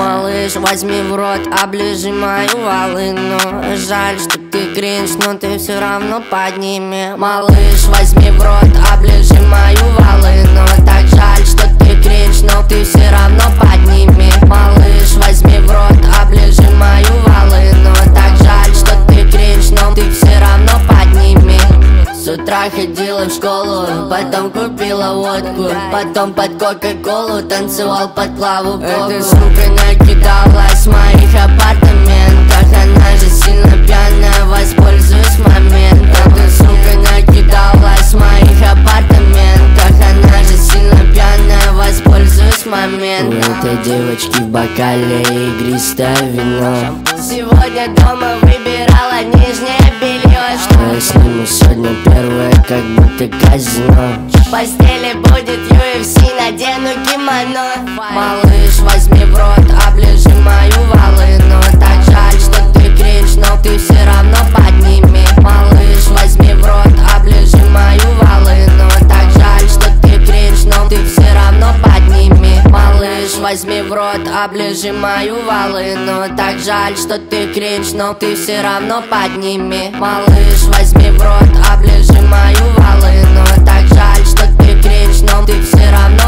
Малыш, возьми в рот, оближи мою волыну. Жаль, что ты кринж, но ты все равно подними. Малыш, возьми в рот, оближи мою волыну. Так жаль, что ты кринж, но ты все равно подними. Малыш, возьми в рот, оближи мою волыну. Так жаль, что ты кринж, но ты все равно подними. С утра ходила в школу, потом купила водку, потом под кока-колу танцевал под Клаву Коку. Эта сука накидалась в моих апартаментах, она же сильно пьяная, воспользуюсь моментом. Эта сука накидалась в моих апартаментах, она же сильно пьяная, воспользуюсь моментом. У этой девочки в бокале игристое вино. Сегодня дома выбирала нижнее белье. Что я сниму сегодня первое, как будто казино. В постели будет UFC, надену кимоно. Малыш, возьми в рот, оближи мою волыну. Так жаль, что ты кринж, но ты все равно подними. Малыш, возьми в рот, оближи мою волыну. Так жаль, что ты кринж, но ты все равно подними. Малыш, возьми в рот, оближи мою волыну. Так жаль, что ты кринж, но ты все равно подними. Малыш, возьми в рот, оближи мою волыну. Так жаль, что ты кринж, но ты все равно